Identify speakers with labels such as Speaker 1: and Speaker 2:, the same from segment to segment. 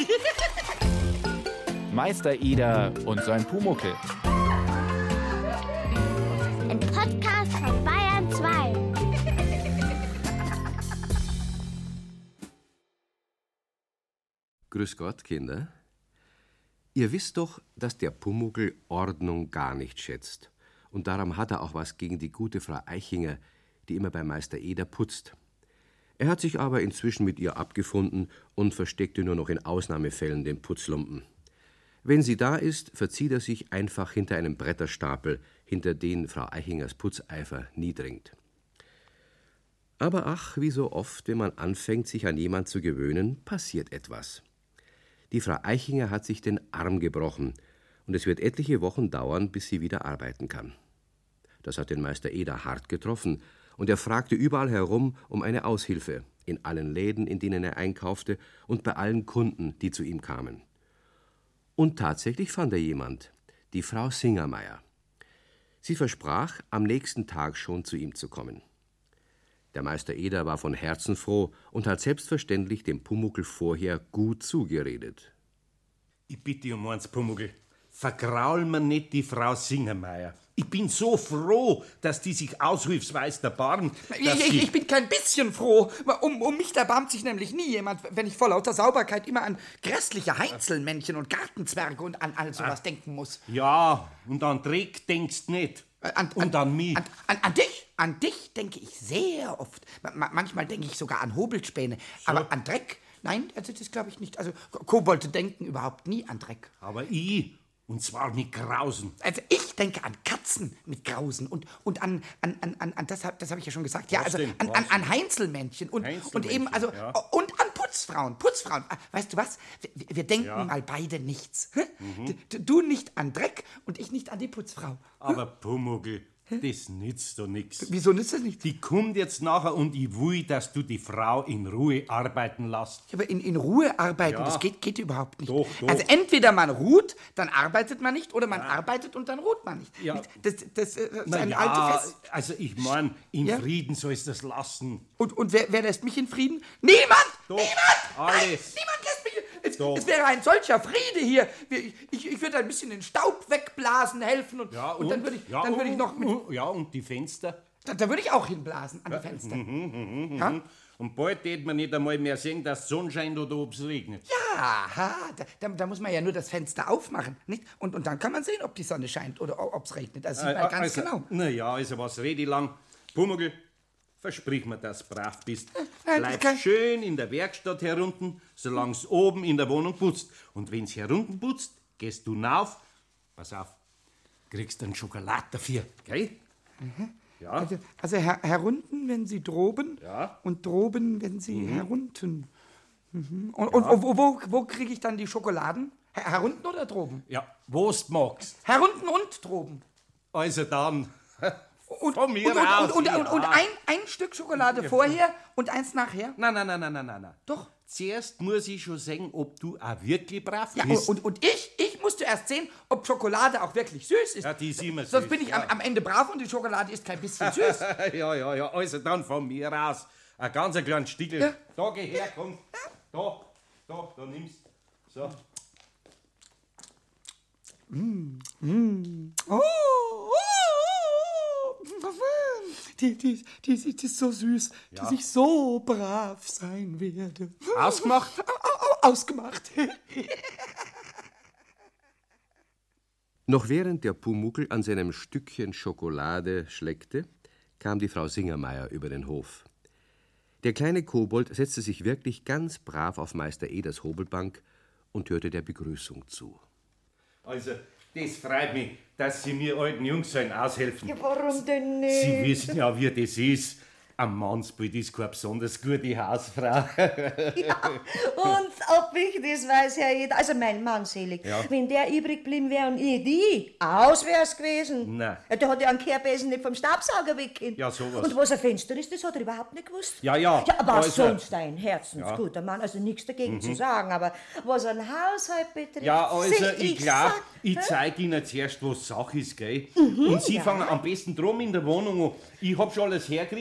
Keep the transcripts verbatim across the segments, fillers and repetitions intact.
Speaker 1: Meister Eder und sein Pumuckl.
Speaker 2: Ein Podcast von Bayern zwei.
Speaker 3: Grüß Gott, Kinder. Ihr wisst doch, dass der Pumuckl Ordnung gar nicht schätzt. Und darum hat er auch was gegen die gute Frau Eichinger, die immer bei Meister Eder putzt. Er hat sich aber inzwischen mit ihr abgefunden und versteckte nur noch in Ausnahmefällen den Putzlumpen. Wenn sie da ist, verzieht er sich einfach hinter einem Bretterstapel, hinter den Frau Eichingers Putzeifer nie dringt. Aber ach, wie so oft, wenn man anfängt, sich an jemand zu gewöhnen, passiert etwas. Die Frau Eichinger hat sich den Arm gebrochen und es wird etliche Wochen dauern, bis sie wieder arbeiten kann. Das hat den Meister Eder hart getroffen und er fragte überall herum um eine Aushilfe, in allen Läden, in denen er einkaufte und bei allen Kunden, die zu ihm kamen. Und tatsächlich fand er jemand, die Frau Singermeier. Sie versprach, am nächsten Tag schon zu ihm zu kommen. Der Meister Eder war von Herzen froh und hat selbstverständlich dem Pumuckl vorher gut zugeredet.
Speaker 4: Ich bitte um eins, Pumuckl. Vergraul mir nicht die Frau Singermeier. Ich bin so froh, dass die sich aushilfsweise erbarmt.
Speaker 5: Ich, ich, ich bin kein bisschen froh. Um, um mich erbarmt sich nämlich nie jemand, wenn ich vor lauter Sauberkeit immer an grässliche Heinzelmännchen und Gartenzwerge und an all sowas ah. denken muss.
Speaker 4: Ja, und an Dreck denkst nicht.
Speaker 5: An,
Speaker 4: und
Speaker 5: an,
Speaker 4: an mich.
Speaker 5: An, an, an dich? An dich denke ich sehr oft. Ma- manchmal denke ich sogar an Hobelspäne. So. Aber an Dreck? Nein, also das glaube ich nicht. Also Kobolde denken überhaupt nie an Dreck.
Speaker 4: Aber ich... Und zwar mit Grausen.
Speaker 5: Also ich denke an Katzen mit Grausen und, und an, an, an, an das, das habe ich ja schon gesagt, ja,
Speaker 4: Was
Speaker 5: also
Speaker 4: denn?
Speaker 5: an, an, an Heinzelmännchen und, und eben, also,
Speaker 4: ja.
Speaker 5: und an Putzfrauen, Putzfrauen. Weißt du was, wir, wir denken
Speaker 4: Ja.
Speaker 5: mal beide nichts.
Speaker 4: Mhm.
Speaker 5: Du, du nicht an Dreck und ich nicht an die Putzfrau.
Speaker 4: Aber Pumuckl, das nützt doch nichts.
Speaker 5: Wieso nützt das nicht?
Speaker 4: Die kommt jetzt nachher und ich will, dass du die Frau in Ruhe arbeiten lässt.
Speaker 5: Aber in, in Ruhe arbeiten,
Speaker 4: Ja.
Speaker 5: das geht, geht überhaupt nicht.
Speaker 4: Doch, doch.
Speaker 5: Also entweder man ruht, dann arbeitet man nicht, oder man arbeitet und dann ruht man nicht.
Speaker 4: Ja.
Speaker 5: Das, das, das ist
Speaker 4: Na
Speaker 5: ein
Speaker 4: ja,
Speaker 5: altes Fest.
Speaker 4: also ich mein, in
Speaker 5: Ja?
Speaker 4: Frieden sollst du das lassen.
Speaker 5: Und, und wer, wer lässt mich in Frieden? Niemand!
Speaker 4: Doch,
Speaker 5: Niemand!
Speaker 4: alles.
Speaker 5: Nein, niemand lässt mich in es,
Speaker 4: Doch.
Speaker 5: es wäre ein solcher Friede hier. Ich, ich, ich würde ein bisschen den Staub wegblasen helfen und,
Speaker 4: Ja,
Speaker 5: und, dann würde ich,
Speaker 4: ja,
Speaker 5: dann würde ich noch mit...
Speaker 4: Ja, und die Fenster?
Speaker 5: Da, da würde ich auch hinblasen an die Fenster.
Speaker 4: Mhm,
Speaker 5: Ja?
Speaker 4: Und bald wird man nicht einmal mehr sehen, dass es Sonne scheint oder ob es regnet.
Speaker 5: Ja, ha, da, da, da muss man ja nur das Fenster aufmachen, nicht? Und, und dann kann man sehen, ob die Sonne scheint oder ob es regnet. Das sieht man
Speaker 4: Äh,
Speaker 5: ganz
Speaker 4: also,
Speaker 5: genau.
Speaker 4: Na ja, also was rede ich lang? Pumuckl, versprich mir, dass du brav bist.
Speaker 5: nein,
Speaker 4: Bleib
Speaker 5: das kann-
Speaker 4: schön in der Werkstatt herunten, solange es oben in der Wohnung putzt. Und wenn's herunten putzt, gehst du nauf. Pass auf, kriegst einen Schokolad dafür, gell? Ja.
Speaker 5: Also, also her, herunten, wenn Sie droben,
Speaker 4: Ja.
Speaker 5: und droben, wenn Sie herunten. Mhm. Und, und wo, wo, wo kriege ich dann die Schokoladen? Her, herunten oder droben?
Speaker 4: Ja, wo's magst.
Speaker 5: Herunten und droben.
Speaker 4: Also dann,
Speaker 5: Und,
Speaker 4: von mir
Speaker 5: und, und,
Speaker 4: aus.
Speaker 5: und, und, und, und
Speaker 4: ja.
Speaker 5: ein, ein Stück Schokolade vorher und eins nachher?
Speaker 4: Nein, nein, nein, nein, nein, nein.
Speaker 5: Doch.
Speaker 4: Zuerst muss ich schon sehen, ob du auch wirklich brav
Speaker 5: Ja,
Speaker 4: bist.
Speaker 5: und, und ich, ich muss zuerst sehen, ob Schokolade auch wirklich süß ist.
Speaker 4: Ja, die ist immer
Speaker 5: Sonst
Speaker 4: süß,
Speaker 5: bin ich
Speaker 4: ja.
Speaker 5: am, am Ende brav und die Schokolade ist kein bisschen süß.
Speaker 4: ja, ja, ja, also dann von mir aus. Ein ganz ein kleines Stickel.
Speaker 5: Ja.
Speaker 4: Da, geh her, komm. Da, da, da nimmst. So.
Speaker 5: Oh, oh, oh. Die, die, die, die ist so süß,
Speaker 4: Ja.
Speaker 5: dass ich so brav sein werde.
Speaker 4: Ausgemacht?
Speaker 5: Au- au- Ausgemacht.
Speaker 3: Noch während der Pumuckl an seinem Stückchen Schokolade schleckte, kam die Frau Singermeier über den Hof. Der kleine Kobold setzte sich wirklich ganz brav auf Meister Eders Hobelbank und hörte der Begrüßung zu.
Speaker 4: Also, das freut mich, dass Sie mir alten Jungseln aushelfen.
Speaker 6: Ja, warum denn nicht?
Speaker 4: Sie wissen ja, wie das ist. Ein Mannsbild ist keine besonders gute Hausfrau.
Speaker 6: Ja, und ob ich das weiß, Herr Eder, also mein Mann selig,
Speaker 4: Ja.
Speaker 6: wenn der übrig geblieben wäre und ich die, aus wär's gewesen.
Speaker 4: Nein.
Speaker 6: Ja, der hat ja einen Kehrbesen nicht vom Staubsauger weggehen.
Speaker 4: Ja, sowas.
Speaker 6: Und was ein Fenster ist, das hat er überhaupt nicht gewusst.
Speaker 4: Ja, ja.
Speaker 6: Ja, aber
Speaker 4: Also-
Speaker 6: sonst ein herzensguter Mann, also nichts dagegen zu sagen, aber was ein Haushalt betrifft,
Speaker 4: Ja, also
Speaker 6: seh
Speaker 4: ich glaube,
Speaker 6: sag,
Speaker 4: ich
Speaker 6: hä?
Speaker 4: zeige Ihnen zuerst, was Sache ist, gell? Und Sie
Speaker 6: ja.
Speaker 4: fangen am besten drum in der Wohnung an. Ich hab schon alles hergekriegt.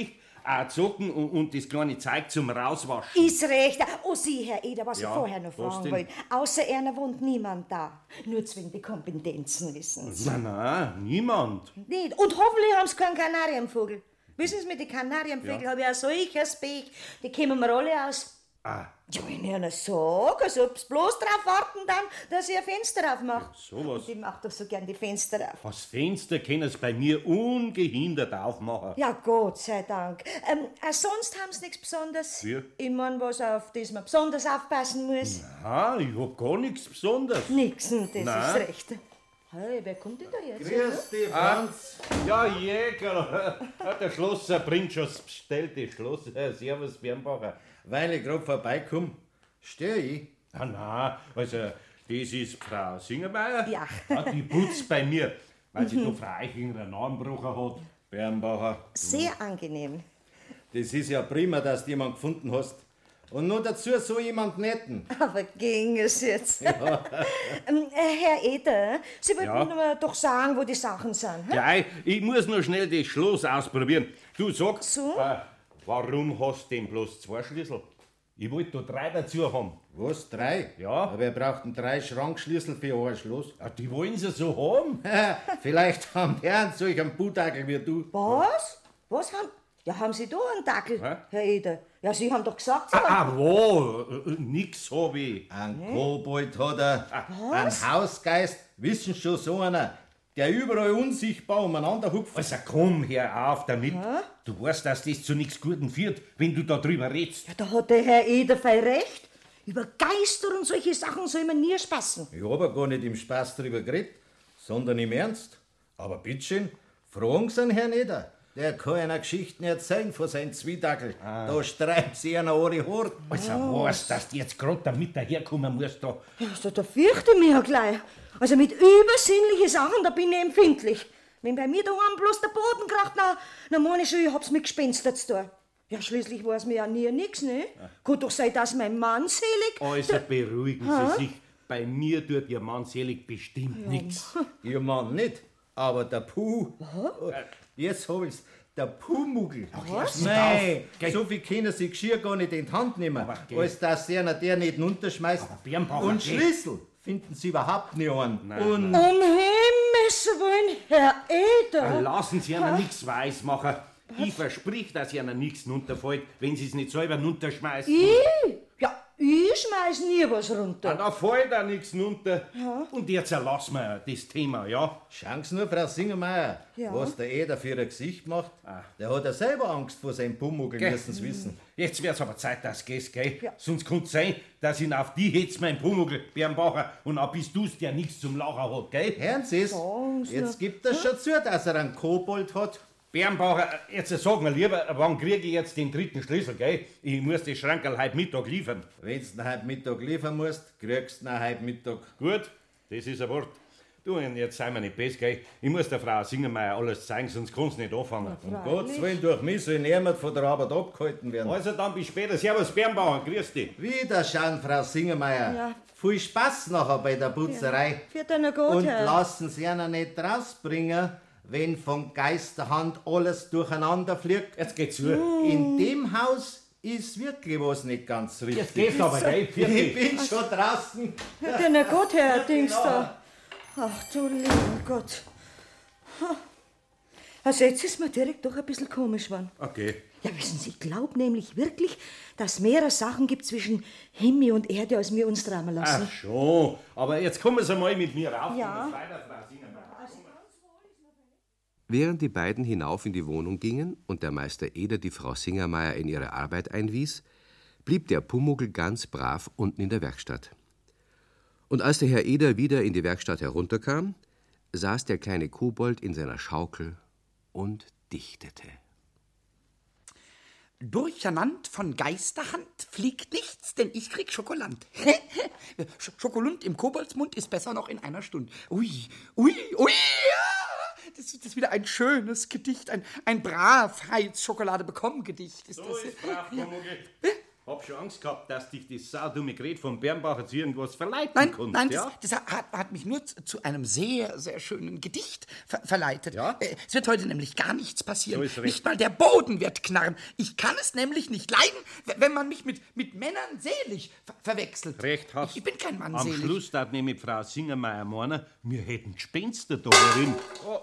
Speaker 4: auch Zocken und, und das kleine Zeug zum Rauswaschen.
Speaker 6: Ist recht. Oh, Sie, Herr Eder, was
Speaker 4: Ja,
Speaker 6: ich vorher noch
Speaker 4: was
Speaker 6: fragen
Speaker 4: denn?
Speaker 6: wollte. Außer einer wohnt niemand da. Nur zwingen die Kompetenzen, wissen Sie.
Speaker 4: Nein, nein, niemand.
Speaker 6: Nicht. Und hoffentlich haben Sie keinen Kanarienvogel. Wissen Sie, mit den Kanarienvögeln
Speaker 4: Ja.
Speaker 6: habe ich auch solches Pech. Die kommen mir alle aus.
Speaker 4: Ah,
Speaker 6: Ja, wenn ich einer sage, als ob sie bloß drauf warten dann, dass ich ein Fenster aufmache.
Speaker 4: sowas.
Speaker 6: Und ich mache doch so gern die Fenster auf.
Speaker 4: das Fenster können sie bei mir ungehindert aufmachen.
Speaker 6: Ja, Gott sei Dank. Ähm, äh, sonst haben sie nichts Besonderes.
Speaker 4: Ja.
Speaker 6: Ich mein, was auf das man besonders aufpassen muss.
Speaker 4: Ah, ich hab gar nichts Besonderes.
Speaker 6: Nix, und das
Speaker 4: Nein.
Speaker 6: ist recht. Hey, wer kommt denn da jetzt?
Speaker 7: Grüß dich, Franz.
Speaker 4: Ja, Jäger, der Schlosser bringt schon das bestellte Schloss. Äh, Servus, Bernbacher.
Speaker 7: Weil ich grad vorbeikomme, steh ich.
Speaker 4: Ah, nein, also, das ist Frau Singermeier.
Speaker 6: Ja.
Speaker 4: Die putzt bei mir, weil sie da Frau Eichinger einen Armbrucher hat. Bernbacher.
Speaker 6: Sehr angenehm.
Speaker 7: Das ist ja prima, dass du jemanden gefunden hast. Und nur dazu so jemand netten.
Speaker 6: Aber ging es jetzt? ähm, äh, Herr Eder, Sie wollten
Speaker 4: Ja?
Speaker 6: mir doch sagen, wo die Sachen sind. Hm?
Speaker 4: Ja, ich muss noch schnell das Schloss ausprobieren. Du sag,
Speaker 6: So?
Speaker 4: äh, warum hast du denn bloß zwei Schlüssel? Ich wollte da drei dazu haben.
Speaker 7: Was, drei?
Speaker 4: Ja.
Speaker 7: Aber wir brauchten drei Schrankschlüssel für ein Schloss.
Speaker 4: Ja, die wollen sie so haben.
Speaker 7: Vielleicht haben die einen solch einen Putagel wie du.
Speaker 6: Was? Was haben... Ja, haben Sie da einen Dackel,
Speaker 4: Hä?
Speaker 6: Herr Eder? Ja, Sie haben doch gesagt, Sie
Speaker 4: Ah,
Speaker 6: haben...
Speaker 4: wo? Äh, Nix hab ich.
Speaker 7: Ein Kobold hat er. Ein Hausgeist, wissen schon so einer, der überall unsichtbar umeinander hupft.
Speaker 4: Also komm, hör auf damit. Du weißt, dass das zu nichts Guten führt, wenn du da drüber redst.
Speaker 6: Ja, da hat der Herr Eder voll recht. Über Geister und solche Sachen soll man nie spaßen.
Speaker 7: Ich hab ja gar nicht im Spaß drüber geredet, sondern im Ernst. Aber bitteschön, fragen Sie den Herrn Eder. Der kann einer Geschichten erzählen von seinem Zwiedackel. Da streibt sie einer eure Haare.
Speaker 4: Also weißt, dass du jetzt grad damit daherkommen musst da.
Speaker 6: Ja, also, da fürchte ich mich ja gleich. Also mit übersinnlichen Sachen, da bin ich empfindlich. Wenn bei mir daheim bloß der Boden kracht, na, na meine ich schon, ich hab's mit Gespenstern zu tun. Ja, schließlich weiß mir ja nie nix, ne? Kann doch sein, dass mein Mann selig...
Speaker 4: Also beruhigen Sie sich. Bei mir tut Ihr Mann selig bestimmt nichts.
Speaker 7: Ihr Mann nicht, aber der Puh. Jetzt hab ich's. Der Puhmugel.
Speaker 6: Was?
Speaker 7: Nein,
Speaker 4: Geh.
Speaker 7: so viel können sie Geschirr gar nicht in die Hand nehmen,
Speaker 4: geh.
Speaker 7: als dass einer der nicht runterschmeißt.
Speaker 4: Bernbacher,
Speaker 7: Und
Speaker 4: geh.
Speaker 7: Schlüssel finden sie überhaupt nicht an. Und
Speaker 6: Um Himmels Willen, Herr Eder!
Speaker 4: Lassen Sie einer nichts weiß machen. Ich versprich, dass Ihnen nichts runterfällt, wenn Sie es nicht selber runterschmeißen.
Speaker 6: Ich? Ja, ich schmeiß nie was
Speaker 4: Ja,
Speaker 6: runter.
Speaker 4: da fällt auch nichts runter. Und jetzt erlassen wir das Thema, ja?
Speaker 7: schauen Sie nur, Frau Singermeier,
Speaker 6: Ja.
Speaker 7: was der Eder für ein Gesicht macht. Der hat ja selber Angst vor seinem Pummugel,
Speaker 4: Gell.
Speaker 7: müssen Sie wissen.
Speaker 4: Jetzt wird's aber Zeit, dass du gehst, gell?
Speaker 6: Ja.
Speaker 4: Sonst kann's sein, dass ihn auf die hetzt mein Pumuckl, Bernbacher, und auch bist du's, der nichts zum Lachen hat, gell?
Speaker 7: Hören Sie es,
Speaker 6: Sagen Sie
Speaker 7: jetzt gibt er schon zu, dass er einen Kobold hat.
Speaker 4: Bernbacher, jetzt sag mir lieber, wann krieg ich jetzt den dritten Schlüssel, gell? Ich muss das Schrankerl heute Mittag liefern.
Speaker 7: Wenn du ihn heute Mittag liefern musst, kriegst du ihn heute Mittag.
Speaker 4: Gut, das ist ein Wort. Du, und jetzt sei mir nicht best, gell? Ich muss der Frau Singermeier alles zeigen, sonst kannst du nicht anfangen.
Speaker 7: Um Gottes Willen, durch mich soll niemand von der Arbeit abgehalten werden.
Speaker 4: Also dann bis später. Servus, Bernbacher, grüß dich.
Speaker 7: Wiederschauen, Frau Singermeier.
Speaker 6: Ja.
Speaker 7: Viel Spaß nachher bei der Putzerei.
Speaker 6: Wird einer gut,
Speaker 7: Und
Speaker 6: Herr.
Speaker 7: lassen Sie ihn nicht rausbringen, wenn von Geisterhand alles durcheinander fliegt.
Speaker 4: Jetzt geht's zu.
Speaker 7: In dem Haus ist wirklich was nicht ganz richtig.
Speaker 4: Jetzt geht's aber, gell? Für
Speaker 7: Ich
Speaker 4: dich.
Speaker 7: bin schon draußen.
Speaker 6: Wird einer gut, Herr Dings da. Ach du lieber Gott. Ha. Also jetzt ist mir direkt doch ein bisschen komisch geworden.
Speaker 4: Okay.
Speaker 6: Ja, wissen Sie, ich glaube nämlich wirklich, dass mehrere Sachen gibt zwischen Himmel und Erde, als wir uns träumen lassen.
Speaker 4: Ach schon, aber jetzt kommen Sie mal mit mir rauf.
Speaker 6: Ja.
Speaker 4: Und weiter, Frau Singermeier.
Speaker 3: Während die beiden hinauf in die Wohnung gingen und der Meister Eder die Frau Singermeier in ihre Arbeit einwies, blieb der Pumuckl ganz brav unten in der Werkstatt. Und als der Herr Eder wieder in die Werkstatt herunterkam, saß der kleine Kobold in seiner Schaukel und dichtete.
Speaker 5: Durcheinand von Geisterhand fliegt nichts, denn ich krieg Schokoland. Sch Schokolund im Koboldsmund ist besser noch in einer Stunde. Ui, ui, ui. Ja. Das, das ist wieder ein schönes Gedicht, ein, ein Bravheitsschokolade bekommen Gedicht. Ist
Speaker 4: So
Speaker 5: das,
Speaker 4: ist brav, Pumuckl. Hab schon Angst gehabt, dass dich das saudumme Gerät vom Bernbacher zu irgendwas verleiten
Speaker 5: Nein,
Speaker 4: kannst,
Speaker 5: nein,
Speaker 4: ja?
Speaker 5: das, das hat, hat mich nur zu, zu einem sehr, sehr schönen Gedicht ver verleitet.
Speaker 4: Ja?
Speaker 5: Äh, Es wird heute nämlich gar nichts passieren.
Speaker 4: So ist recht.
Speaker 5: Nicht mal der Boden wird knarren. Ich kann es nämlich nicht leiden, w- wenn man mich mit, mit Männern selig ver verwechselt.
Speaker 4: Recht hast.
Speaker 5: Ich, ich bin kein Mann
Speaker 4: Am
Speaker 5: selig.
Speaker 4: Schluss darf nämlich Frau Singermeier meinen, wir hätten Gespenster da drin. Oh.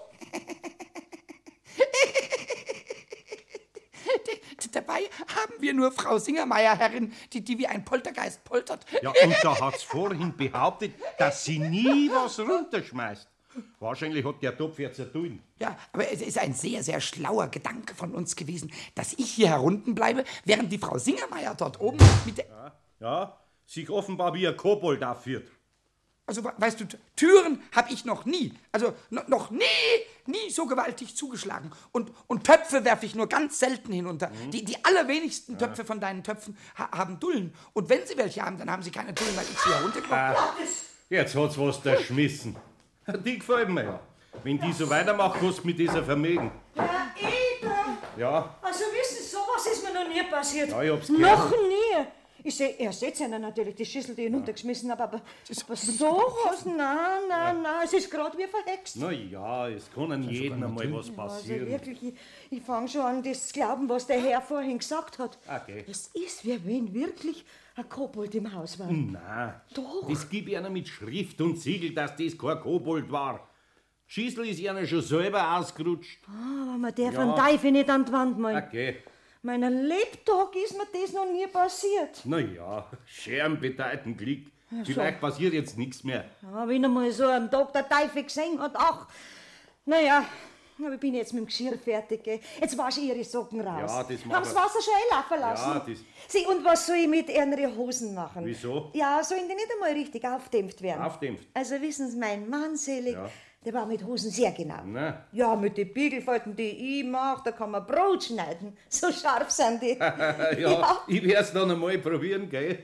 Speaker 5: D- Dabei haben wir nur Frau Singermeier, Herrin, die, die wie ein Poltergeist poltert.
Speaker 4: Ja, und da hat's vorhin behauptet, dass sie nie was runterschmeißt. Wahrscheinlich hat der Topf jetzt zu tun.
Speaker 5: Ja, aber es ist ein sehr, sehr schlauer Gedanke von uns gewesen, dass ich hier herunten bleibe, während die Frau Singermeier dort oben mit der...
Speaker 4: Ja, sich offenbar wie ein Kobold aufführt.
Speaker 5: Also, we- weißt du, T- Türen habe ich noch nie, also no, noch nie, nie so gewaltig zugeschlagen. Und, und Töpfe werfe ich nur ganz selten hinunter.
Speaker 4: Mhm.
Speaker 5: Die, die allerwenigsten Töpfe von deinen Töpfen ha haben Dullen. Und wenn sie welche haben, dann haben sie keine Dullen, weil ich sie heruntergebracht habe.
Speaker 4: Jetzt hat's was da geschmissen. Die gefällt mir ja. Wenn die so weitermacht, kostet mit dieser Vermögen.
Speaker 6: Herr Eder!
Speaker 4: Ja,
Speaker 6: Also wissen Sie, sowas ist mir noch nie passiert.
Speaker 4: Ja, ich hab's
Speaker 6: Noch nie. Ich sehe, er sieht ja natürlich die Schüssel, die ich hinuntergeschmissen habe, aber, aber sowas, nein, nein, nein, es ist gerade wie verhext.
Speaker 4: na ja, es kann an jedem einmal was
Speaker 6: Also
Speaker 4: passieren.
Speaker 6: wirklich, ich, ich fange schon an, das zu glauben, was der Herr vorhin gesagt hat.
Speaker 4: Okay.
Speaker 6: Es ist, wie wenn wirklich ein Kobold im Haus war.
Speaker 4: Nein,
Speaker 6: Doch.
Speaker 4: das gib ich einer mit Schrift und Siegel, dass das kein Kobold war. Schießel ist einer schon selber ausgerutscht.
Speaker 6: Aber man darf
Speaker 4: Ja.
Speaker 6: einen Teufel nicht an die Wand malen.
Speaker 4: Okay,
Speaker 6: Meiner Lebtag ist mir das noch nie passiert.
Speaker 4: na ja, Scherben bedeuten Glück. Vielleicht passiert jetzt nichts mehr.
Speaker 6: Ja, wenn einmal so am Tag der Teufel gesehen hat, ach, naja, aber ich bin jetzt mit dem Geschirr fertig. Gell. Jetzt wasche ich Ihre Socken raus.
Speaker 4: Ja, das machen
Speaker 6: Haben das
Speaker 4: wir.
Speaker 6: Wasser schon einlaufen lassen?
Speaker 4: Ja, das-
Speaker 6: Sie, und was soll ich mit Ihren Hosen machen?
Speaker 4: Wieso?
Speaker 6: Ja, sollen die nicht einmal richtig aufdämpft werden?
Speaker 4: Aufdämpft?
Speaker 6: Also wissen Sie, mein Mann selig,
Speaker 4: Ja.
Speaker 6: der war mit Hosen sehr genau.
Speaker 4: Na.
Speaker 6: Ja, mit den Biegelfalten, die ich mache, da kann man Brot schneiden. So scharf sind die.
Speaker 4: ja,
Speaker 6: Ja.
Speaker 4: ich werd's dann einmal probieren, gell?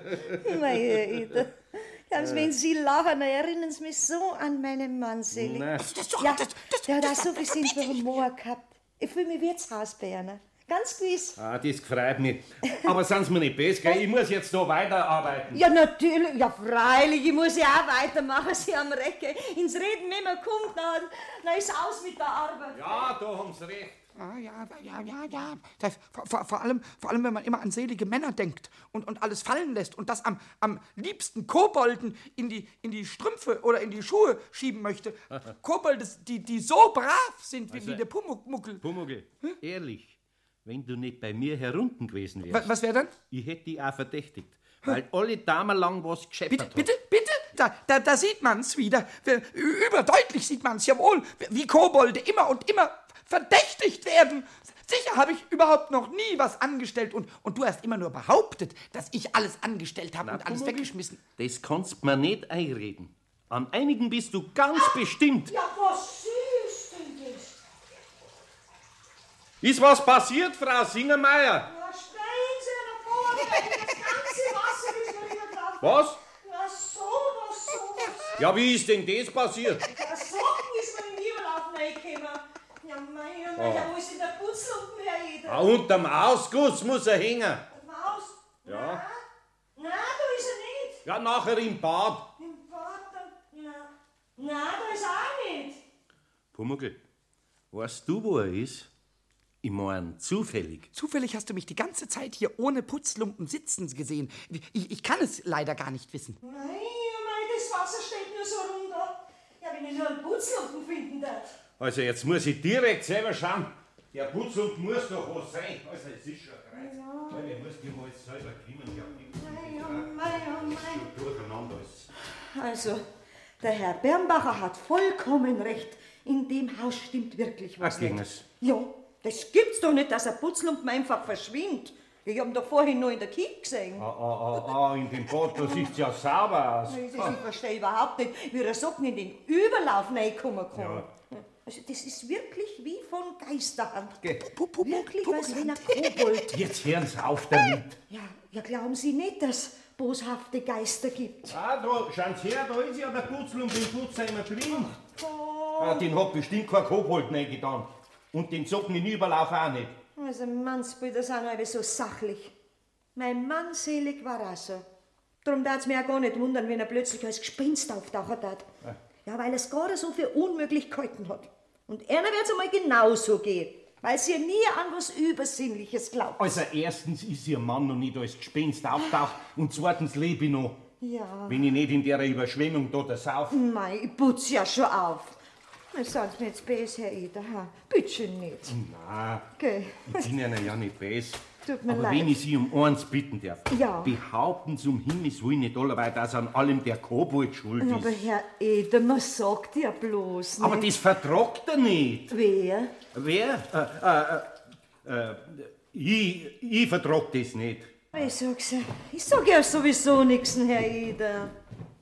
Speaker 6: Meine Ida. Ganz, wenn Sie lachen, dann erinnern Sie mich so an meinen Mann, selig.
Speaker 4: Nein.
Speaker 5: Das ist doch,
Speaker 6: Ja,
Speaker 5: das, das,
Speaker 6: der hat auch
Speaker 5: das,
Speaker 6: so viel Sinn für Humor gehabt. Ich fühle mich Wirtshaus bei einer. Ganz gewiss.
Speaker 4: Ah, das freut mich. Aber sind Sie mir nicht besser, gell? Ich muss jetzt da weiterarbeiten.
Speaker 6: Ja, natürlich. Ja, freilich. Ich muss ja auch weitermachen. Sie haben recht. Gell. Ins Reden, wenn man kommt, dann, dann ist aus mit der Arbeit.
Speaker 4: Ja, da haben Sie recht.
Speaker 5: Ah, ja, ja, ja, ja. Das, vor, vor, vor, allem, vor allem, wenn man immer an selige Männer denkt und, und alles fallen lässt und das am, am liebsten Kobolden in die, in die Strümpfe oder in die Schuhe schieben möchte. Kobolde, die, die so brav sind wie,
Speaker 4: Also-
Speaker 5: wie der Pumuckl.
Speaker 4: Pumuckl, ehrlich, wenn du nicht bei mir herunten gewesen
Speaker 5: Wa-
Speaker 4: wärst,
Speaker 5: Was wäre dann?
Speaker 4: ich hätte dich auch verdächtigt. Weil alle Damen lang was
Speaker 5: Bitte,
Speaker 4: gescheppert
Speaker 5: bitte, bitte? Da, da, da sieht man's wieder. Ü- Überdeutlich sieht man's, jawohl. Wie Kobolde immer und immer verdächtigt werden. Sicher habe ich überhaupt noch nie was angestellt und, und du hast immer nur behauptet, dass ich alles angestellt habe und alles
Speaker 4: Pumuckl,
Speaker 5: weggeschmissen.
Speaker 4: Das kannst du mir nicht einreden. An einigen bist du ganz bestimmt.
Speaker 6: Ja, was ist denn das?
Speaker 4: Ist was passiert, Frau Singermeier?
Speaker 6: Ja, stehen Sie noch vor, das ganze Wasser ist noch wieder drauf.
Speaker 4: Was?
Speaker 6: Ja, sowas, sowas.
Speaker 4: Ja, wie ist denn das passiert?
Speaker 6: Der Socken ist mir in den Überlauf reingekommen. Ja, mei, ja, mei, wo ist denn der Putzlumpen, Herr Eder?
Speaker 4: Ah, unterm Ausguss muss er hängen.
Speaker 6: Maus?
Speaker 4: Ja.
Speaker 6: Nein, nein, da ist er nicht.
Speaker 4: Ja, nachher im Bad.
Speaker 6: Im Bad, da, nein, nein, da ist er auch nicht.
Speaker 4: Pumuckl, weißt du, wo er ist? Ich mein, zufällig.
Speaker 5: Zufällig hast du mich die ganze Zeit hier ohne Putzlumpen sitzen gesehen. Ich, ich kann es leider gar nicht wissen.
Speaker 6: Nein, ja, mei, das Wasser steht nur so runter. Ja, wenn ich nur einen Putzlumpen finden darf.
Speaker 4: Also jetzt muss ich direkt selber schauen. Der Putzlumpen muss doch was sein. Also es ist schon ein Kreuz. Weil ich muss dir mal selber kümmern. Ich hab nichts
Speaker 6: Mei, oh mei, oh mei.
Speaker 4: durcheinander ist.
Speaker 6: Also, der Herr Bernbacher hat vollkommen recht. In dem Haus stimmt wirklich was
Speaker 4: Ach, ging
Speaker 6: nicht.
Speaker 4: es.
Speaker 6: Ja, das gibt's doch nicht, dass ein Putzlumpen einfach verschwindet. Ich hab ihn doch vorhin nur in der Kik gesehen.
Speaker 4: Ah, ah, ah, ah, in dem Bad, da sieht's ja sauber aus.
Speaker 6: Also, ich verstehe überhaupt nicht, wie der Socken in den Überlauf reinkommen kann. Also, das ist wirklich wie von Geisterhand. Wirklich, als wenn ein Kobold.
Speaker 4: Jetzt hören Sie auf damit.
Speaker 6: Ja, ja, glauben Sie nicht, dass es boshafte Geister gibt?
Speaker 4: Ah, da, schauen Sie her, da ist ja der Putzlumpen im Putzheimer drin. Ah, den hat bestimmt kein Kobold reingetan. Und den Socken in Überlauf auch nicht.
Speaker 6: Also, Mannsbilder sind alle so sachlich. Mein Mann selig war auch so. Darum darf es mich auch gar nicht wundern, wenn er plötzlich als Gespenst auftauchen hat. Ja, weil er es gerade so für unmöglich gehalten hat. Und einer wird es einmal genauso gehen, weil sie nie an was Übersinnliches glaubt.
Speaker 4: Also erstens ist ihr Mann noch nicht als Gespenst auftaucht und zweitens lebe ich noch.
Speaker 6: Ja.
Speaker 4: Wenn ich nicht in der Überschwemmung da sauf.
Speaker 6: Mei, ich putz ja schon auf. Na, sagen Sie mir jetzt böse, Herr Eder, ha? Bitte nicht.
Speaker 4: Nein,
Speaker 6: Okay.
Speaker 4: ich bin Ihnen ja nicht böse.
Speaker 6: Tut mir
Speaker 4: Aber
Speaker 6: leid.
Speaker 4: wenn ich Sie um eins bitten darf,
Speaker 6: Ja.
Speaker 4: behaupten Sie um Himmels Willen nicht allerweil, dass an allem der Kobold schuld ist.
Speaker 6: Aber Herr Eder, man sagt ja bloß nicht.
Speaker 4: Aber das vertragt er nicht.
Speaker 6: Wer?
Speaker 4: Wer? Äh, äh, äh, äh, ich, ich vertrag das nicht.
Speaker 6: Ich sag's ja. Ich sag ja sowieso nix, Herr Eder.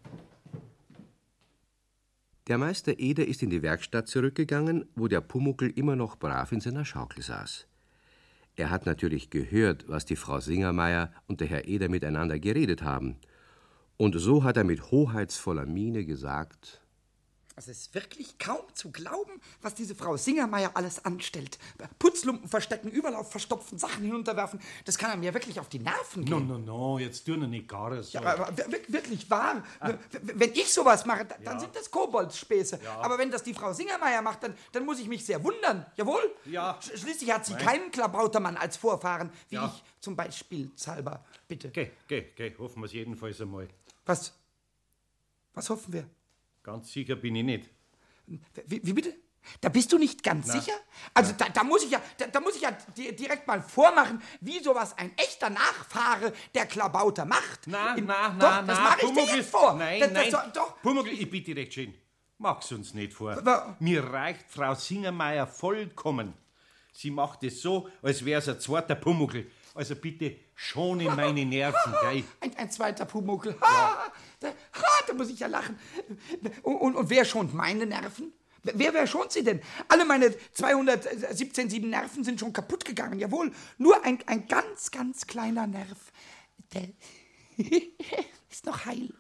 Speaker 3: Der Meister Eder ist in die Werkstatt zurückgegangen, wo der Pumuckl immer noch brav in seiner Schaukel saß. Er hat natürlich gehört, was die Frau Singermeier und der Herr Eder miteinander geredet haben. Und so hat er mit hoheitsvoller Miene gesagt:
Speaker 5: Es ist wirklich kaum zu glauben, was diese Frau Singermeier alles anstellt. Putzlumpen verstecken, Überlauf verstopfen, Sachen hinunterwerfen. Das kann einem ja wirklich auf die Nerven
Speaker 4: No,
Speaker 5: gehen.
Speaker 4: no, no, jetzt tun wir nicht gar so.
Speaker 5: Ja, aber wir- wir- wirklich wahr. W- Wenn ich sowas mache, da- dann sind das Koboldsspäße. Aber wenn das die Frau Singermeier macht, dann, dann muss ich mich sehr wundern. Jawohl?
Speaker 4: Ja.
Speaker 5: Sch- Schließlich hat sie keinen Klabautermann als Vorfahren, wie
Speaker 4: Ja.
Speaker 5: ich zum Beispiel Zalber. Bitte.
Speaker 4: Geh, geh, geh, hoffen wir es jedenfalls einmal.
Speaker 5: Was? Was hoffen wir?
Speaker 4: Ganz sicher bin ich nicht.
Speaker 5: Wie, wie bitte? Da bist du nicht ganz sicher? Also da, da muss ich ja, da, da muss ich ja di- direkt mal vormachen, wie sowas ein echter Nachfahre der Klabauter macht.
Speaker 4: Na,
Speaker 5: In-
Speaker 4: na,
Speaker 5: doch,
Speaker 4: na,
Speaker 5: das
Speaker 4: na,
Speaker 5: mache ich dir
Speaker 4: Pumuckl.
Speaker 5: jetzt vor.
Speaker 4: Nein,
Speaker 5: das,
Speaker 4: nein.
Speaker 5: Das, doch.
Speaker 4: Pumuckl, ich bitte recht schön. Mach's uns nicht vor.
Speaker 5: Wa-
Speaker 4: Mir reicht Frau Singermeier vollkommen. Sie macht es so, als wär's ein zweiter Pumuckl. Also bitte schone meine Nerven, gell?
Speaker 5: Ein, ein zweiter Pumuckl. Ha, da, ha, da muss ich ja lachen. Und, und, und wer schont meine Nerven? Wer, wer schont sie denn? Alle meine zweihundertsiebzehn Komma sieben Nerven sind schon kaputt gegangen, jawohl. Nur ein, ein ganz, ganz kleiner Nerv, der ist noch heil.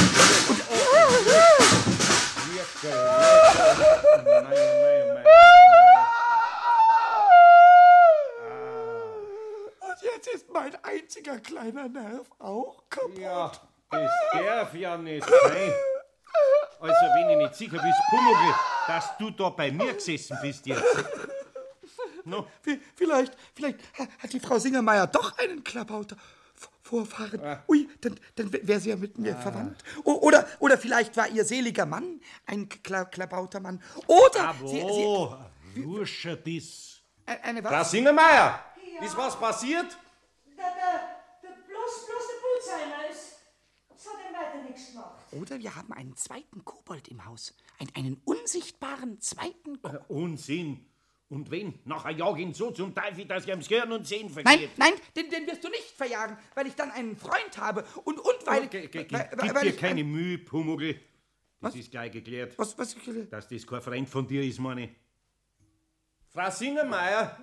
Speaker 4: Nein, nein, nein.
Speaker 5: Und jetzt ist mein einziger kleiner Nerv auch kaputt.
Speaker 4: Ja, das darf ja nicht sein. Also, wenn ich nicht sicher bist, Pumuckl, dass du da bei mir gesessen bist jetzt. No.
Speaker 5: V- Vielleicht, vielleicht ha- hat die Frau Singermeier doch einen Klabauter V- Vorfahren. Ui, dann, dann wäre sie ja mit mir verwandt. O oder, oder vielleicht war ihr seliger Mann ein Kla Klabautermann. Oder sie, sie,
Speaker 4: Oh, wurscht das.
Speaker 5: äh, eine
Speaker 4: Frau
Speaker 5: was?
Speaker 4: Singermeier, ist was passiert?
Speaker 6: Der, der, der bloß, bloß der Putzheimer ist. Das hat ihm weiter nichts gemacht.
Speaker 5: Oder wir haben einen zweiten Kobold im Haus. Ein, einen unsichtbaren zweiten Kobold.
Speaker 4: Unsinn. Und wenn? Nachher jag ihn so zum Teufel, dass ich am Gehirn und Sehen
Speaker 5: Nein,
Speaker 4: vergeht.
Speaker 5: nein, den, den wirst du nicht verjagen, weil ich dann einen Freund habe und, und weil...
Speaker 4: Ge- ge- ge-
Speaker 5: weil,
Speaker 4: Gib
Speaker 5: weil
Speaker 4: dir
Speaker 5: ich
Speaker 4: keine
Speaker 5: ein-
Speaker 4: Mühe, Pumuckl. Das ist gleich geklärt.
Speaker 5: Was, was,
Speaker 4: Dass das kein Freund von dir ist, meine ich. Frau Singermeier,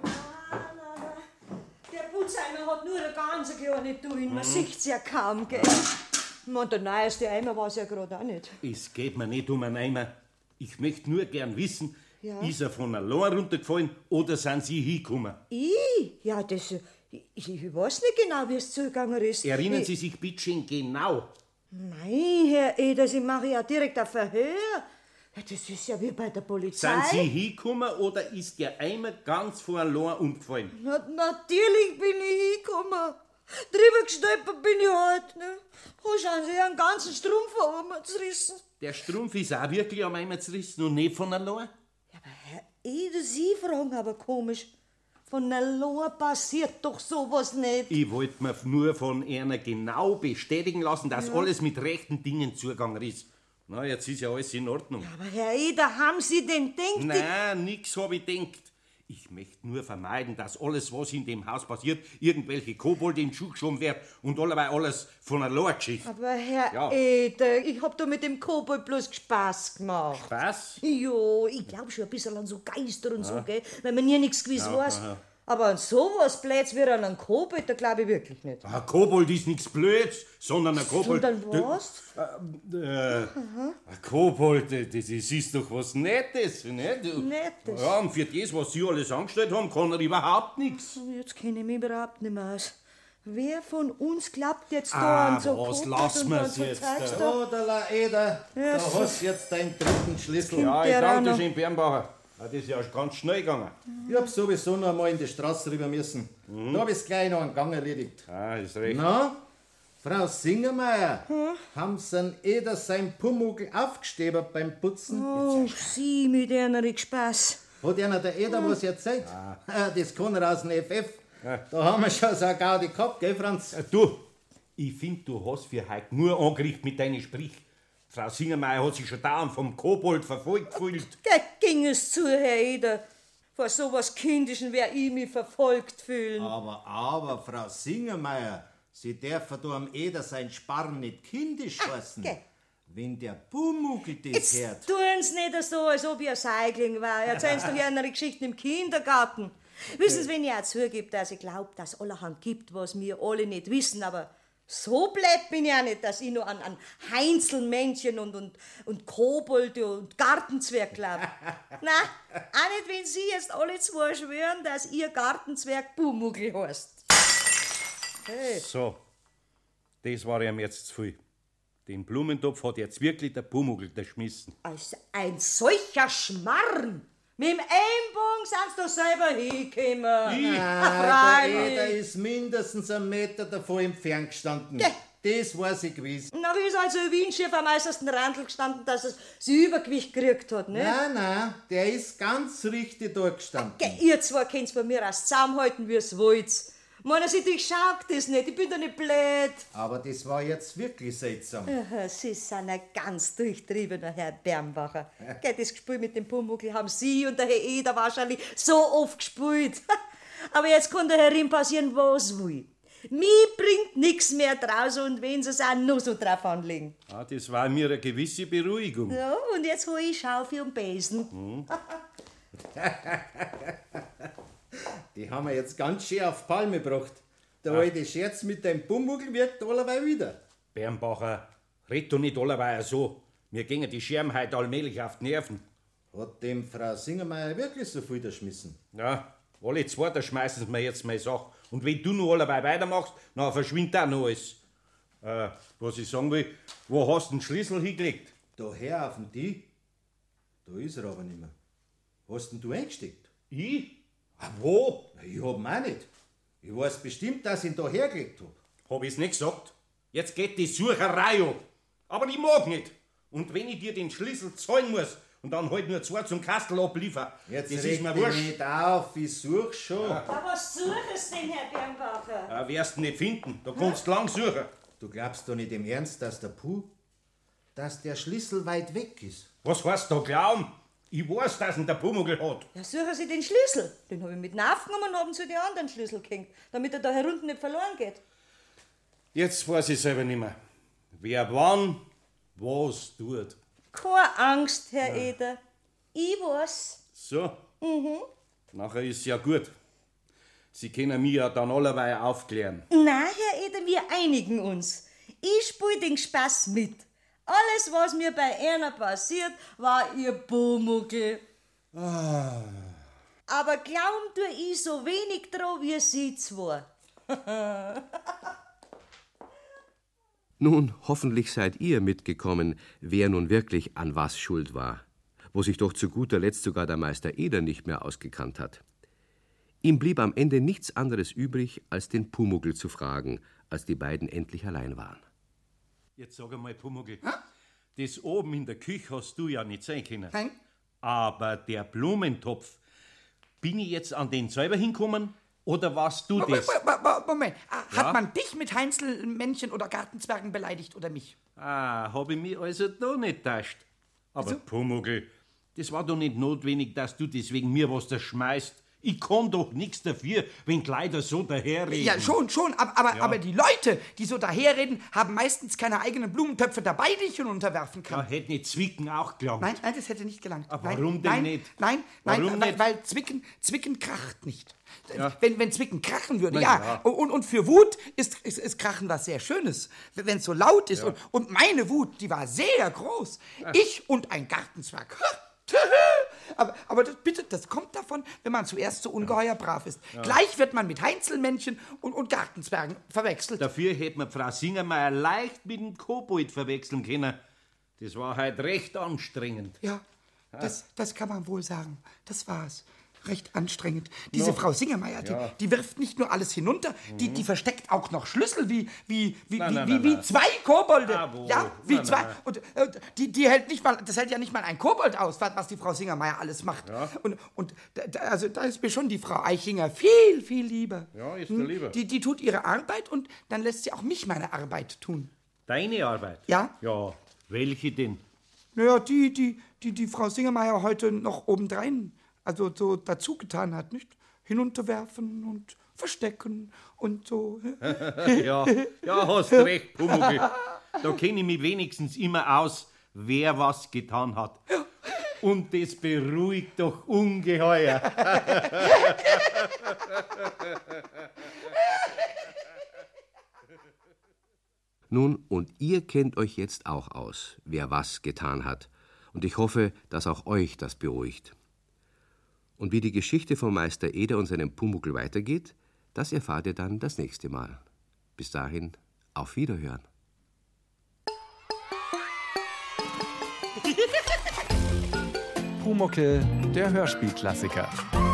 Speaker 6: Der Putzheimer hat nur eine ganz kleine Tuin, man sieht's ja kaum, gell? Und der neueste Eimer war's ja gerade auch nicht.
Speaker 4: es geht mir nicht um einen Eimer. Ich möchte nur gern wissen,
Speaker 6: Ja.
Speaker 4: ist er von allein runtergefallen oder sind Sie hingekommen?
Speaker 6: Ich? Ja, das... Ich, ich weiß nicht genau, wie es zugegangen ist.
Speaker 4: Erinnern
Speaker 6: ich,
Speaker 4: Sie sich bitte schön genau.
Speaker 6: Nein, Herr Eder, Sie machen ja direkt ein Verhör. Ja, das ist ja wie bei der Polizei.
Speaker 4: Sind Sie hingekommen oder ist der Eimer ganz von allein umgefallen?
Speaker 6: Na, natürlich bin ich hingekommen. Drüber gestolpert bin ich halt. Ne? Oh, schauen Sie, einen ganzen Strumpf haben wir zerrissen.
Speaker 4: Der Strumpf ist auch wirklich am Eimer zerrissen und nicht von allein?
Speaker 6: Ja, aber Herr Eder, Sie fragen aber komisch. Von allein passiert doch sowas nicht.
Speaker 4: Ich wollte mir nur von einer genau bestätigen lassen, dass alles mit rechten Dingen zugegangen ist. Na, jetzt ist ja alles in Ordnung.
Speaker 6: Aber Herr Eder, haben Sie denn denkt?
Speaker 4: Nein, nix hab ich denkt. Ich möchte nur vermeiden, dass alles, was in dem Haus passiert, irgendwelche Kobolde in den Schuh geschoben wird und allerweil alles von allein geschieht.
Speaker 6: Aber Herr
Speaker 4: Ja.
Speaker 6: Eder, ich hab da mit dem Kobold bloß Spaß gemacht.
Speaker 4: Was?
Speaker 6: Jo, ich glaub schon ein bisschen an so Geister und so, gell, weil man nie nichts gewiss weiß. Aber an sowas Blöds wie an einen Kobold, da glaub ich wirklich nicht.
Speaker 4: Ein Kobold ist nichts Blöds, sondern ein Kobold...
Speaker 6: Und dann was?
Speaker 4: Äh, ein Kobold, das, das ist doch was Nettes, nicht?
Speaker 6: Nettes?
Speaker 4: Ja, und für das, was Sie alles angestellt haben, kann er überhaupt nichts.
Speaker 6: Jetzt kenne ich mich überhaupt nicht mehr aus. Wer von uns glaubt jetzt
Speaker 4: Ah,
Speaker 6: da an so
Speaker 4: was,
Speaker 6: Kuppel
Speaker 4: lassen
Speaker 6: und
Speaker 4: wir's
Speaker 6: dann
Speaker 4: jetzt,
Speaker 6: zeigst
Speaker 4: äh.
Speaker 6: du-
Speaker 7: Oh, der Laeder,
Speaker 6: Ja,
Speaker 7: da
Speaker 6: so.
Speaker 7: hast du jetzt deinen dritten Schlüssel.
Speaker 4: Ja, ich
Speaker 6: der auch
Speaker 4: danke
Speaker 6: noch.
Speaker 4: schön, Bernbacher. Ja, das ist ja ganz schnell gegangen.
Speaker 7: Ich hab sowieso noch einmal in die Straße rüber müssen. Da hab ich's gleich noch einen Gang erledigt.
Speaker 4: Ah, ist recht.
Speaker 7: Na, Frau Singermeier, haben Sie einen Eder sein Pumuckl aufgestöbert beim Putzen?
Speaker 6: Oh, sie mit einer Spaß.
Speaker 7: Hat einer der Eder was erzählt? Ah. Das kann er aus dem F F. Da haben wir schon so eine Gaudi gehabt, gell, Franz?
Speaker 4: Äh, Du, ich find, du hast für heute nur angerichtet mit deinen Sprich. Frau Singermeier hat sich schon dauernd vom Kobold verfolgt gefühlt.
Speaker 6: Da ging es zu, Herr Eder. Vor sowas Kindischen wär ich mich verfolgt fühlen.
Speaker 7: Aber, aber, Frau Singermeier, Sie dürfen da am Eder sein Sparren nicht kindisch heißen.
Speaker 6: gell.
Speaker 7: Wenn der Pumuckl das
Speaker 6: Jetzt
Speaker 7: hört.
Speaker 6: tun's nicht so, als ob ich ein Säugling war. Erzählen's doch gerne Geschichten im Kindergarten. Wissen Sie, wenn ich auch zugebe, dass ich glaub, dass es allerhand gibt, was wir alle nicht wissen, aber so blöd bin ich auch nicht, dass ich nur an, an Heinzelmännchen und, und, und Kobolde und Gartenzwerg glaube. Na, auch nicht, wenn Sie jetzt alle zwei schwören, dass Ihr Gartenzwerg Pumuckl heißt. Hey.
Speaker 4: So, das war ihm jetzt zu viel. Den Blumentopf hat jetzt wirklich der Pumuckl geschmissen.
Speaker 6: Also ein solcher Schmarrn! Mit dem Ellenbogen sind sie doch selber hingekommen.
Speaker 7: Ah, der Eder ist mindestens einen Meter davon entfernt gestanden.
Speaker 6: Geh.
Speaker 7: Das weiß ich gewiss.
Speaker 6: Na, wie ist also ein Wienschiff am äußersten Randl gestanden, dass es sie Übergewicht gekriegt hat, ne?
Speaker 7: Nein, nein, der ist ganz richtig da gestanden.
Speaker 6: Geh, ihr zwei könnt's von mir aus zusammenhalten, wie es wollt. Meiner Seite, ich schaut das nicht, ich bin doch nicht blöd.
Speaker 7: Aber das war jetzt wirklich seltsam.
Speaker 6: Aha, Sie sind ein ganz durchtriebener Herr Bernbacher. Gell, das Gespiel mit dem Pumuckl haben Sie und der Herr Eder wahrscheinlich so oft gespielt. Aber jetzt kann der Herrin passieren, was will. Mir bringt nix mehr draus und wenn Sie es auch nur so drauf anlegen.
Speaker 4: Ah, das war mir eine gewisse Beruhigung.
Speaker 6: Ja, und jetzt hol ich Schaufel und Besen.
Speaker 7: Die haben wir jetzt ganz schön auf die Palme gebracht. Der alte Scherz mit dem Pumuckl wirkt allerweil wieder.
Speaker 4: Bernbacher, red doch nicht allerweil so. Mir gingen die Scherben heute allmählich auf die Nerven.
Speaker 7: Hat dem Frau Singermeier wirklich so viel geschmissen?
Speaker 4: Ja, alle zwei, da schmeißen sie mir jetzt meine Sache. Und wenn du noch allerweil weitermachst, dann verschwindet auch noch alles. Äh, was ich sagen will, wo hast du den Schlüssel hingelegt?
Speaker 7: Daher auf den Tisch. Da ist er aber nicht mehr. Hast denn du eingesteckt?
Speaker 4: Ich? Ah, wo?
Speaker 7: Ich hab ihn auch nicht. Ich weiß bestimmt, dass ich ihn da hergelegt hab.
Speaker 4: Hab ich's nicht gesagt? Jetzt geht die Sucherei an. Aber ich mag nicht. Und wenn ich dir den Schlüssel zahlen muss und dann halt nur zwei zum Kastel abliefern,
Speaker 7: Jetzt
Speaker 4: das
Speaker 7: reg
Speaker 4: ist mir
Speaker 7: dich
Speaker 4: wurscht.
Speaker 7: nicht auf, ich such schon.
Speaker 6: Aber was suchst denn, Herr Bernbacher?
Speaker 4: Ja, wirst du nicht finden. Da kannst du lang suchen.
Speaker 7: Du glaubst doch nicht im Ernst, dass der Puh, dass der Schlüssel weit weg ist.
Speaker 4: Was heißt da glauben? Ich weiß, dass ihn der Pumuckl hat.
Speaker 6: Ja, suchen Sie den Schlüssel. Den hab ich mit aufgenommen und haben Sie die anderen Schlüssel gehängt, damit er da herunten nicht verloren geht.
Speaker 4: Jetzt weiß ich selber nicht mehr. Wer wann was tut.
Speaker 6: Keine Angst, Herr Eder. Ich weiß.
Speaker 4: So. Nachher ist ja gut. Sie können mich ja dann allerweil aufklären.
Speaker 6: Na, Herr Eder, wir einigen uns. Ich spiel den Spaß mit. Alles, was mir bei einer passiert, war ihr Pumuckl.
Speaker 4: Ah.
Speaker 6: Aber glauben tue ich so wenig dran wie Sie zwei.
Speaker 3: Nun, hoffentlich seid ihr mitgekommen, wer nun wirklich an was schuld war, wo sich doch zu guter Letzt sogar der Meister Eder nicht mehr ausgekannt hat. Ihm blieb am Ende nichts anderes übrig, als den Pumuckl zu fragen, als die beiden endlich allein waren.
Speaker 4: Jetzt sag einmal, Pumuckl, das oben in der Küche hast du ja nicht sehen können.
Speaker 5: Nein.
Speaker 4: Aber der Blumentopf, bin ich jetzt an den selber hinkommen oder warst du das?
Speaker 5: Moment, Moment. Hat
Speaker 4: Ja?
Speaker 5: man dich mit Heinzelmännchen oder Gartenzwergen beleidigt oder mich?
Speaker 4: Ah, hab ich mich also da nicht täuscht. Aber Pumuckl, das war doch nicht notwendig, dass du deswegen mir was da schmeißt. Ich kann doch nichts dafür, wenn Kleider so daherreden.
Speaker 5: Ja, schon, schon. Aber, aber, aber die Leute, die so daherreden, haben meistens keine eigenen Blumentöpfe dabei, die ich runterwerfen
Speaker 4: Da
Speaker 5: kann.
Speaker 4: hätte nicht Zwicken auch gelangt.
Speaker 5: Nein, nein, das hätte nicht gelangt.
Speaker 4: Aber
Speaker 5: nein,
Speaker 4: warum denn
Speaker 5: nein,
Speaker 4: nicht?
Speaker 5: Nein, nein,
Speaker 4: Warum
Speaker 5: weil,
Speaker 4: nicht?
Speaker 5: weil Zwicken, Zwicken kracht nicht.
Speaker 4: Ja.
Speaker 5: Wenn, wenn Zwicken krachen würde,
Speaker 4: Na
Speaker 5: ja.
Speaker 4: ja.
Speaker 5: Und, und für Wut ist, ist, ist Krachen was sehr Schönes. Wenn es so laut ist. Und, und meine Wut, die war sehr groß. Ich und ein Gartenzwerg. Aber, aber das, bitte, das kommt davon, wenn man zuerst so ungeheuer brav ist. Gleich wird man mit Heinzelmännchen und, und Gartenzwergen verwechselt.
Speaker 4: Dafür hätte man Frau Singermeier leicht mit dem Kobold verwechseln können. Das war halt recht anstrengend.
Speaker 5: Ja, das, das kann man wohl sagen. Das war's. Recht anstrengend. Diese Frau Singermeier, die,
Speaker 4: Ja.
Speaker 5: die wirft nicht nur alles hinunter, die, die versteckt auch noch Schlüssel wie, wie, wie,
Speaker 4: Nein,
Speaker 5: wie,
Speaker 4: nein,
Speaker 5: wie,
Speaker 4: nein,
Speaker 5: wie
Speaker 4: nein.
Speaker 5: zwei Kobolde.
Speaker 4: Ah, wo?
Speaker 5: Ja, wie
Speaker 4: Nein,
Speaker 5: zwei.
Speaker 4: nein.
Speaker 5: Und äh, die, die hält nicht mal, das hält ja nicht mal ein Kobold aus, was, was die Frau Singermeier alles macht. Und, und da, da- also da ist mir schon die Frau Eichinger viel, viel lieber.
Speaker 4: Ja, ist mir lieber.
Speaker 5: Die, die tut ihre Arbeit und dann lässt sie auch mich meine Arbeit tun.
Speaker 4: Deine Arbeit?
Speaker 5: Ja?
Speaker 4: Ja, welche denn?
Speaker 5: Naja, die, die, die, die Frau Singermeier heute noch obendrein, also so dazu getan hat, nicht? Hinunterwerfen und verstecken und so.
Speaker 4: Ja, ja, hast recht, Pumuckl. Da kenne ich mich wenigstens immer aus, wer was getan hat. Und das beruhigt doch ungeheuer.
Speaker 3: Nun, und ihr kennt euch jetzt auch aus, wer was getan hat. Und ich hoffe, dass auch euch das beruhigt. Und wie die Geschichte von Meister Eder und seinem Pumuckl weitergeht, das erfahrt ihr dann das nächste Mal. Bis dahin, auf Wiederhören.
Speaker 1: Pumuckl, der Hörspielklassiker.